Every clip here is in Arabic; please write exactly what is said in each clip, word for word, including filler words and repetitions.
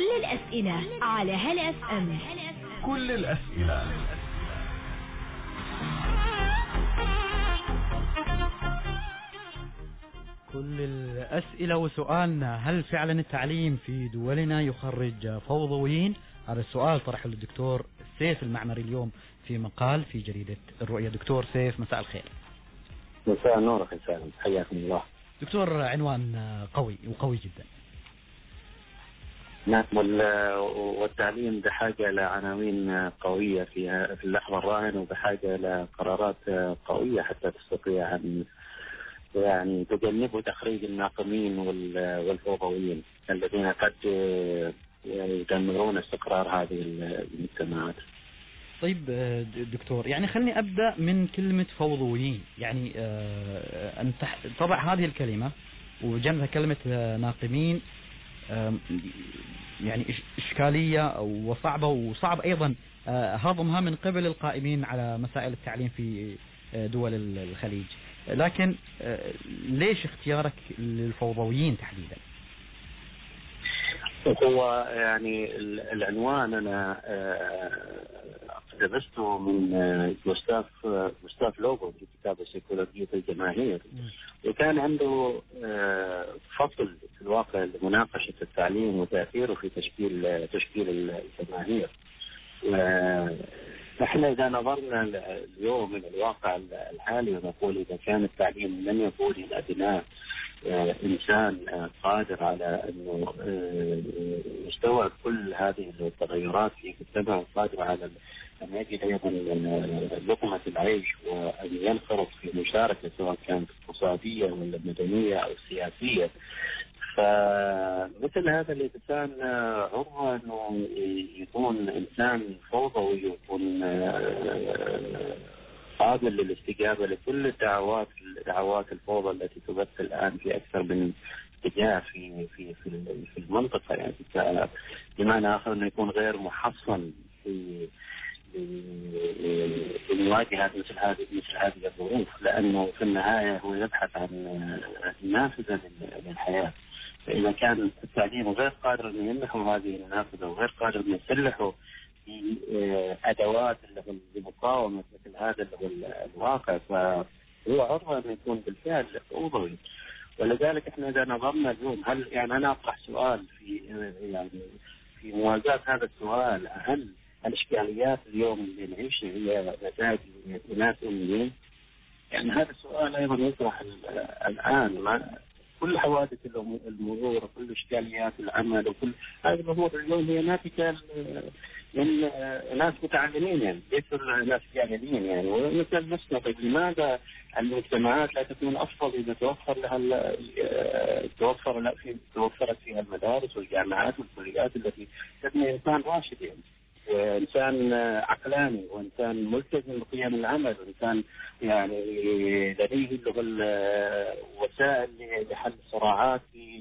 كل الأسئلة على هلا اف ام. كل الأسئلة. كل الأسئلة وسؤالنا: هل فعلا التعليم في دولنا يخرج فوضويين؟ هذا السؤال طرحه الدكتور سيف المعمري اليوم في مقال في جريدة الرؤية. دكتور سيف، مساء الخير. مساء النور أخي سالم، حياكم الله. دكتور، عنوان قوي وقوي جدا. نعم، والتعليم بحاجة لعناوين قوية في في اللحظة الراهنة، وبحاجة لقرارات قوية حتى تستطيع أن يعني تجنبوا تخريج الناقمين والفوضويين الذين قد يدمرون استقرار هذه المجتمعات. طيب دكتور، يعني خلني أبدأ من كلمة فوضويين. يعني أن طبع هذه الكلمة وجنبها كلمة ناقمين يعني إشكالية وصعبة، وصعب أيضا هضمها من قبل القائمين على مسائل التعليم في دول الخليج. لكن ليش اختيارك للفوضويين تحديدا؟ هو يعني العنوان أنا اقتبسته من جوستاف جوستاف لوبو في كتابه سيكولوجية الجماهير، وكان عنده فصل في الواقع لمناقشة التعليم وتأثيره في تشكيل تشكيل الجماهير. نحن إذا نظرنا اليوم إلى الواقع الحالي ونقول إذا كان التعليم لن يقود إلى بناء إنسان قادر على أنه يستوعب كل هذه التغيرات في مجتمع، قادر على أن يجد أيضا لقمة العيش وأن ينخرط في مشاركة سواء كانت اقتصادية ولا مدنية أو سياسية، فمثل هذا الإنسان عرضة أنه يكون إنسان فوضوي ويكون قابل للاستجابة لكل الدعوات دعوات الفوضى التي تبث الآن في أكثر من اتجاه في في في في المنطقة. يعني بمعنى آخر أنه يكون غير محصن في لمواجهة مثل هذه مثل هذه الظروف، لأنه في النهاية هو يبحث عن نافذة للحياة. فإذا كان التعليم غير قادر أن يمنحه هذه النافذة وغير قادر أن يسلحه في أدوات لمقاومة مثل هذا الواقع، فهو عرضة أن يكون بالفعل فوضوي. ولذلك احنا إذا نظرنا اليوم، هل يعني أنا أطرح سؤال في يعني في موازاة هذا السؤال: هل الإشكاليات اليوم اللي نعيشها هي نتاج اناث أميين؟ يعني هذا السؤال أيضا يطرح الآن. ما كل حوادث المرور وكل إشكاليات العمل وكل هذه الأمور اليوم هي ناتجة من ناس متعلمين، يعني ليسوا ناس جاهلين. يعني ونسأل نفسنا: طيب لماذا المجتمعات لا تكون أفضل إذا توفر لها توفر لا في توفرت فيها المدارس والجامعات والكليات التي تبني إنسان راشد، يعني وإنسان عقلاني وإنسان ملتزم بقيم العمل وإنسان يعني لديه وسائل لحل الصراعات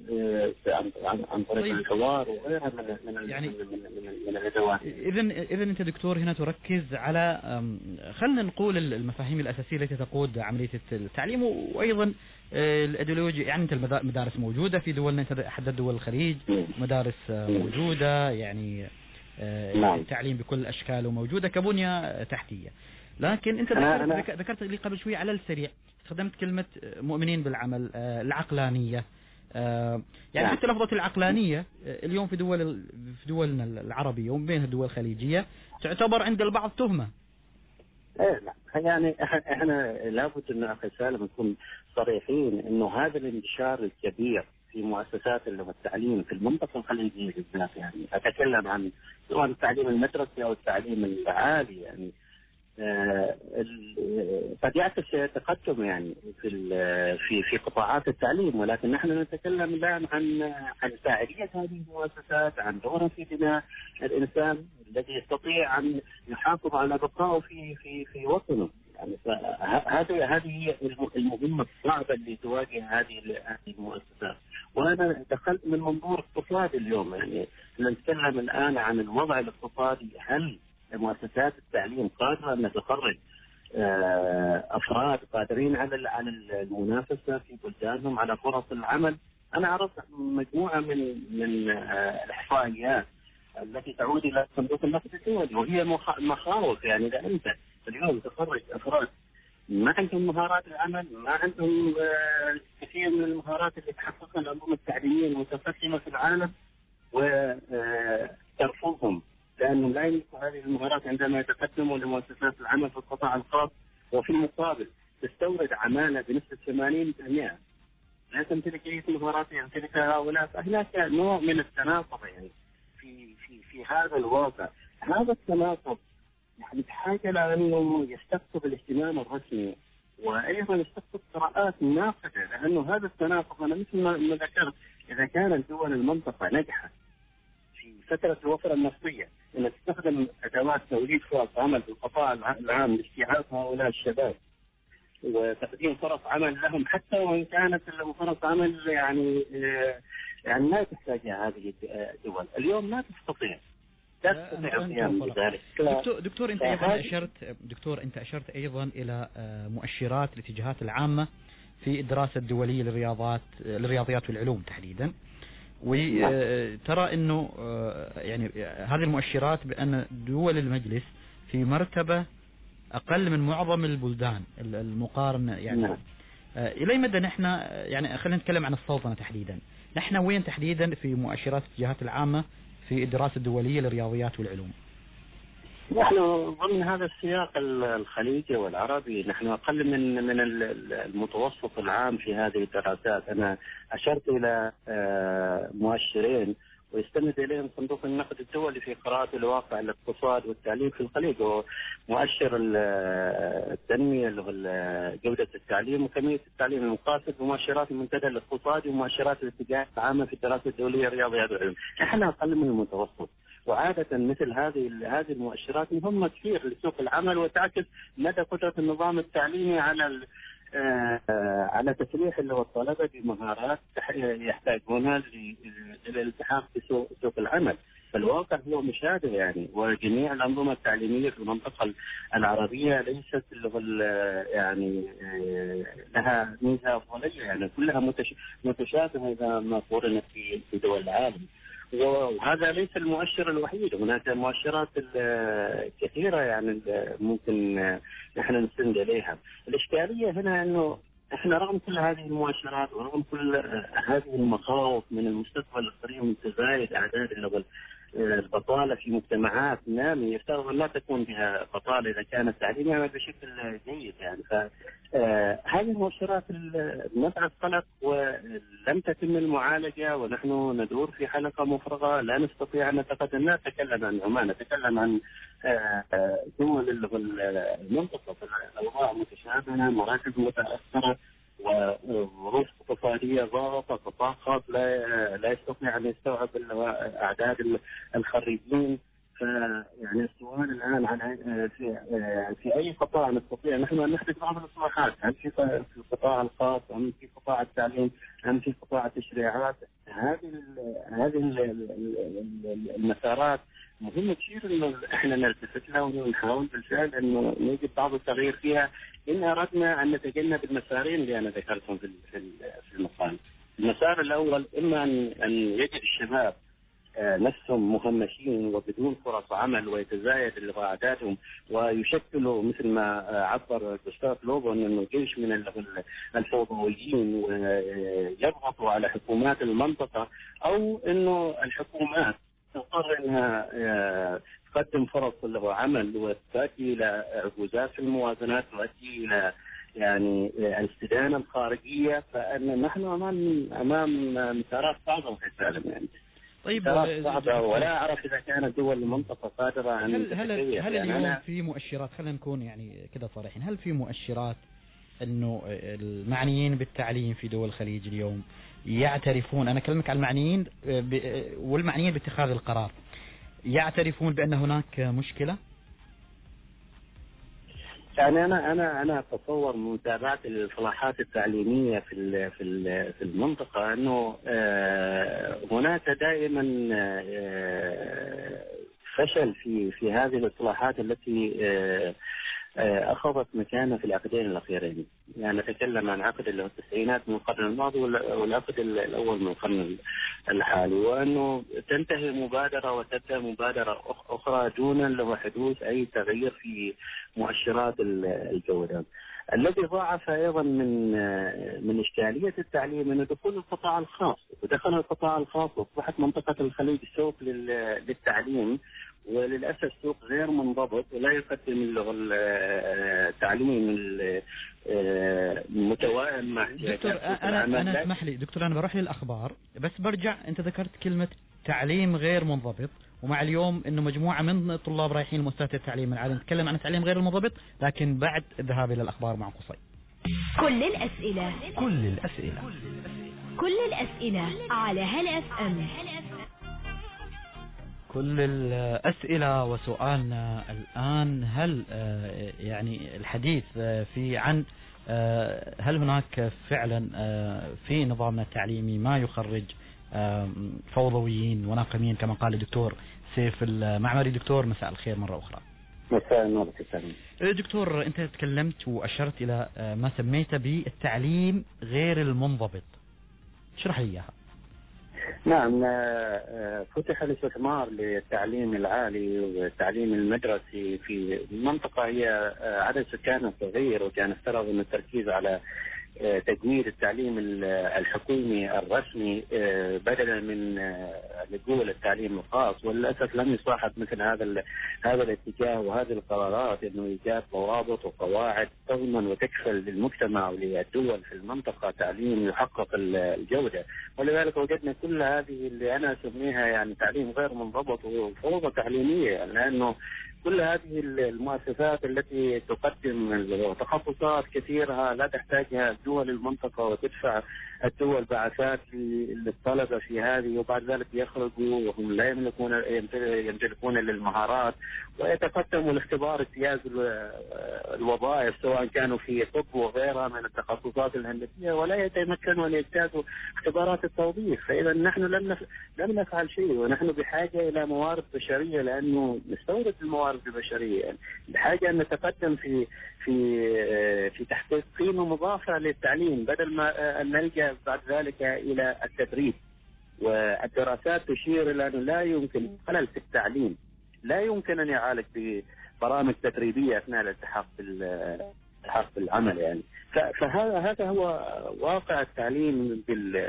عن طريق طيب. الحوار وغيرها من من يعني من, من, من الأدوات. إذن إذن أنت دكتور هنا تركز على خلنا نقول المفاهيم الأساسية التي تقود عملية التعليم، وأيضا الأيديولوجيا. يعني أنت المدارس موجودة في دولنا، حتى دول الخليج مدارس موجودة، يعني نعم. التعليم بكل أشكاله موجودة كبنية تحتية. لكن أنت ذكرت, ذكرت لي قبل شوي على السريع استخدمت كلمة مؤمنين بالعمل، العقلانية. يعني حتى لفظة العقلانية اليوم في دول في دولنا العربية ومن بين الدول الخليجية تعتبر عند البعض تهمة. ايه لا، يعني احنا لابد ان اخي سالم نكون صريحين انه هذا الانتشار الكبير في مؤسسات التعليم في المنطقة الخليجية بالذات، يعني أتكلم عن سواء التعليم المدرسي أو التعليم العالي، يعني آه قد يعكس تقدم يعني في في في قطاعات التعليم، ولكن نحن نتكلم الآن عن عن فاعلية هذه المؤسسات، عن دورها في بناء الإنسان الذي يستطيع أن يحافظ على بقائه في في في وطنه. يعني هذه هذه هي المهمة الصعبة اللي تواجه هذه هذه المؤسسات. وأنا دخلت من منظور اقتصادي اليوم، يعني نتكلم الآن عن الوضع الاقتصادي. هل مؤسسات التعليم قادرة أن تخرج أفراد قادرين على على المنافسة في بلدانهم على فرص العمل؟ أنا عرضت مجموعة من من الإحصائيات التي تعود إلى صندوق النقد الدولي، وهي مخاوف. يعني إذا أنت اليوم تخرج أفراد ما عندهم مهارات العمل، ما عندهم كثير من المهارات اللي تحققها الأنظمة التعليمية المتقدمة في العالم، وترفضهم لأنهم لا يملكوا هذه المهارات عندما يتقدموا لمؤسسات العمل في القطاع الخاص، وفي المقابل تستورد عمالة بنسبة ثمانين بالمئة لا تمتلك أي مهارات يمتلكها هؤلاء. فهناك نوع من التناقض يعني في في في هذا الواقع. هذا التناقض يعني بحاجة لأنه يستقطب الاهتمام الرسمي، وأيضا يستقطب قراءات ناقدة، لأنه هذا التناقض أنا مثل ما ذكرت، إذا كانت دول المنطقة نجحت في فترة الوفرة النفطية أن تستخدم أدوات توليد فرص عمل في القطاع العام لاستيعاب هؤلاء الشباب وتقديم فرص عمل لهم، حتى وإن كانت له فرص عمل يعني يعني لا تحتاجها هذه الدول اليوم، ما تستطيع لا تستطيع القيام بذلك. دكتور, دكتور أنت أيضا أشرت دكتور أنت أشرت أيضا إلى مؤشرات الاتجاهات العامة في الدراسة الدولية للرياضات للرياضيات والعلوم تحديدا، وترى أنه يعني هذه المؤشرات بأن دول المجلس في مرتبة أقل من معظم البلدان المقارنة. يعني نعم. إلى مدى نحن يعني خلينا نتكلم عن السلطنة تحديدا، نحن وين تحديدا في مؤشرات الاتجاهات العامة في الدراسة الدولية للرياضيات والعلوم؟ نحن ضمن هذا السياق الخليجي والعربي نحن أقل من من المتوسط العام في هذه الدراسات. أنا أشرت إلى مؤشرين ويستند إليهم صندوق النقد الدولي في قراءة الواقع الاقتصاد والتعليم في الخليج، ومؤشر التنمية جودة التعليم وكمية التعليم المقاصد، ومؤشرات المنتدى الاقتصادي ومؤشرات الاتجاهات العامة في الدراسة الدولية الرياضيات والعلوم. نحن أقل من المتوسط، وعادة مثل هذه هذه المؤشرات مهمة كثير لسوق العمل، وتعكس مدى قدرة النظام التعليمي على على تسليح اللي هو الطلبة بمهارات يحتاجونها للالتحاق في سوق, سوق العمل. فالواقع هو مشابه يعني، وجميع الأنظمة التعليمية في المنطقة العربية ليست يعني لها ميزة أفضلية، يعني كلها متشابهة إذا ما قارنت في دول العالم. وهذا ليس المؤشر الوحيد، هناك مؤشرات كثيرة يعني ممكن نحن نستند إليها. الإشكالية هنا أنه إحنا رغم كل هذه المؤشرات ورغم كل هذه المخاوف من المستقبل القريب من تزايد أعداد البطالة في مجتمعات نامية يفترض أن لا تكون بها بطالة إذا كانت تعليمها بشكل جيد يعني. فهذه المؤشرات نبعث قلق ولم تتم المعالجة، ونحن ندور في حلقة مفرغة لا نستطيع أن نتقدم. لا نتكلم عن عمان، نتكلم عن دول المنطقة، الأوضاع متشابهة، مراكز متأثرة، وظروف اقتصادية ضاغطة، قطاع خاص لا لا يستطيع أن يستوعب أعداد الخريجين. فيعني السؤال الآن عن في في أي قطاع نستطيع نحن أن نحدث بعض الإصلاحات، هل في في القطاع الخاص أم في قطاع التعليم أم في قطاع التشريعات. هذه هذه المسارات مهم كثير إنه إحنا نلتفت لها ونحاول بالفعل إنه نجد بعض التغيير فيها إن أردنا أن نتجنب المسارين اللي أنا ذكرتهم في في المقال. المسار الأول إما أن يجد الشباب نفسهم مهمشين وبدون فرص عمل ويتزايد أعدادهم ويشكلوا مثل ما عبر جوستاف لوبون أنه جيش من الفوضويين ويضغطوا على حكومات المنطقة، أو أنه الحكومات تضطر أنها تقدم فرص له عمل وتؤدي إلى عجوزات في الموازنات، تؤدي إلى يعني الاستدانة الخارجية. فأن نحن أمام أمام مسارات صعبة في العالم يعني. طيب صعبة، ولا أعرف إذا كانت دول المنطقة قادرة أن هل هل, هل يعني اليوم في مؤشرات، خلينا نكون يعني كده صريحين، هل في مؤشرات إنه المعنيين بالتعليم في دول الخليج اليوم يعترفون، أنا أكلمك عن المعنيين والمعنيين باتخاذ القرار، يعترفون بأن هناك مشكلة؟ يعني أنا أنا أنا أتصور من متابعة الإصلاحات التعليمية في ال في ال في المنطقة أنه هناك دائما فشل في في هذه الإصلاحات التي أخذت مكانه في العقدين الأخيرين. يعني نتكلم عن عقد اللي هو التسعينات من القرن الماضي والعقد الأول من القرن الحالي، وأنه تنتهي مبادرة وتبدأ مبادرة أخرى دون له حدوث أي تغيير في مؤشرات الجودة. الذي ضاعف أيضا من من إشكالية التعليم أنه دخول القطاع الخاص، ودخل القطاع الخاص وأصبحت منطقة الخليج سوق للتعليم، وللأسف سوق غير منضبط ولا يقدم التعليم المتوائم مع دكتور. أنا أنا اسمح لي دكتور، أنا بروح للأخبار بس برجع. أنت ذكرت كلمة تعليم غير منضبط، ومع اليوم إنه مجموعة من الطلاب رايحين لمؤسسات التعليم العالي نتكلم عن التعليم غير المنضبط، لكن بعد الذهاب إلى الأخبار مع قصي. كل الأسئلة كل الأسئلة كل الأسئلة على هل اف ام. كل الأسئلة وسؤالنا الآن، هل يعني الحديث في عن هل هناك فعلا في نظامنا التعليمي ما يخرج فوضويين وناقمين كما قال الدكتور سيف المعمري؟ دكتور مساء الخير مرة أخرى. مساء النور. دكتور، أنت تكلمت وأشرت إلى ما سميت بالتعليم غير المنضبط، اشرح لي إياها. نعم، فتح الاستثمار للتعليم العالي والتعليم المدرسي في منطقة هي عدد سكانها صغير، وكان افترض أن التركيز على تجويد التعليم الحكومي الرسمي بدلا من لجوء للتعليم الخاص. وللاسف لم يصاحب مثل هذا هذا الاتجاه وهذه القرارات انه ايجاد ضوابط وقواعد تضمن وتكفل للمجتمع وللدول في المنطقه تعليم يحقق الجوده. ولذلك وجدنا كل هذه اللي انا اسميها يعني تعليم غير منضبط وفوضى تعليميه، لانه كل هذه المؤسسات التي تقدم تخصصات كثيرة لا تحتاجها دول المنطقة، وتدفع الدول بعثات للطلبة في هذه، وبعد ذلك يخرجوا وهم لا يملكون يمتلكون للمهارات، ويتقدموا لاختبار اجتياز الوظائف سواء كانوا في طب وغيرها من التخصصات الهندسية، ولا يتمكنوا أن يجتازوا اختبارات التوظيف. فإذا نحن لم لم نفعل شيء، ونحن بحاجة إلى موارد بشرية، لأنه نستورد الموارد البشرية، بحاجة أن نتقدم في في في تحقيق قيمة مضافة للتعليم بدل ما أن نلجأ بعد ذلك إلى التدريب. والدراسات تشير إلى أنه لا يمكن خلل في التعليم لا يمكن أن يعالج ببرامج تدريبية أثناء الالتحاق بالالتحاق بالعمل. يعني فهذا هذا هو واقع التعليم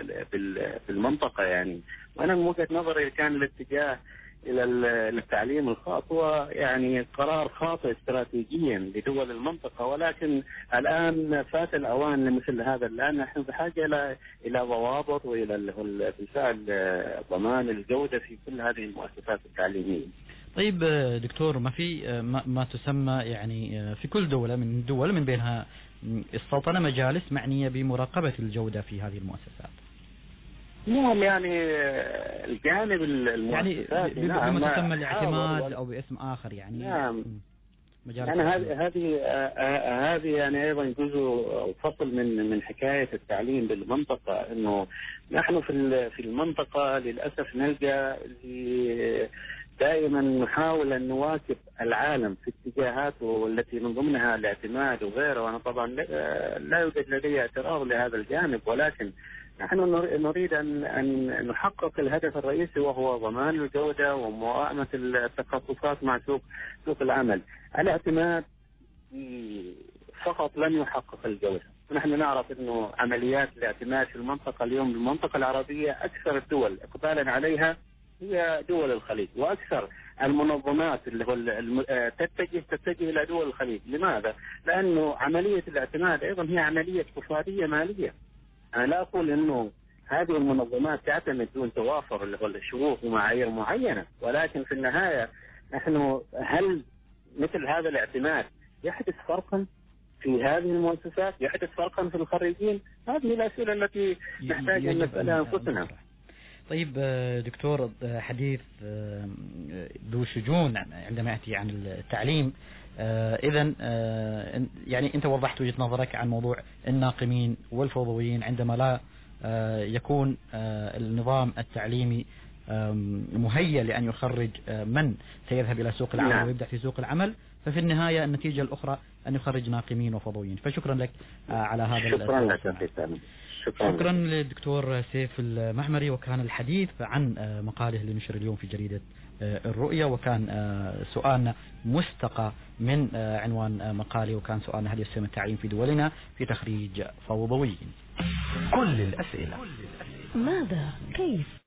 بالمنطقة. يعني وأنا من وجهة نظري كان الاتجاه إلى التعليم الخاص هو يعني قرار خاطئ استراتيجيا لدول المنطقة، ولكن الآن فات الأوان لمثل هذا. الآن نحن بحاجة إلى إلى ضوابط وإلى بالفعل ضمان الجودة في كل هذه المؤسسات التعليمية. طيب دكتور، ما في ما, ما تسمى يعني في كل دولة من الدول من بينها السلطنة مجالس معنية بمراقبة الجودة في هذه المؤسسات؟ نعم، يعني الجانب المؤسسات يعني نعم بما تسمى الاعتماد او باسم اخر يعني. نعم، يعني هذه هذه هذه يعني ايضا جزء فصل من من حكايه التعليم بالمنطقه، انه نحن في في المنطقه للاسف نلقى دائما نحاول ان نواكب العالم في اتجاهاته والتي من ضمنها الاعتماد وغيره. وانا طبعا لا يوجد لدي اعتراض لهذا الجانب، ولكن نحن نريد أن أن نحقق الهدف الرئيسي وهو ضمان الجودة وموائمة التخصصات مع سوق سوق العمل. الاعتماد فقط لن يحقق الجودة. نحن نعرف أنه عمليات الاعتماد في المنطقة اليوم المنطقة العربية أكثر الدول إقبالا عليها هي دول الخليج، وأكثر المنظمات اللي هو تتجه تتجه إلى دول الخليج. لماذا؟ لأنه عملية الاعتماد أيضا هي عملية اقتصادية مالية. أنا لا أقول إنه هذه المنظمات تعتمد دون توافر الشروط ومعايير معينة، ولكن في النهاية نحن هل مثل هذا الاعتماد يحدث فرقا في هذه المؤسسات؟ يحدث فرقا في الخريجين؟ هذه الأسئلة التي نحتاج أن نسألها أنفسنا. طيب دكتور، حديث ذو شجون عندما يأتي عن التعليم. إذن يعني أنت وضحت وجهة نظرك عن موضوع الناقمين والفوضويين عندما لا يكون النظام التعليمي مهيأ لأن يخرج من سيذهب إلى سوق العمل ويبدأ في سوق العمل، ففي النهاية النتيجة الأخرى أن يخرج ناقمين وفضويين. فشكرا لك على هذا. شكرا لك. شكرا, شكرا للدكتور سيف المحمري، وكان الحديث عن مقاله اللي نشر اليوم في جريدة الرؤية، وكان سؤالنا مستقى من عنوان مقالي، وكان سؤالنا هل يسهم التعليم في دولنا في تخريج فوضويين؟ كل الأسئلة. ماذا؟ كيف؟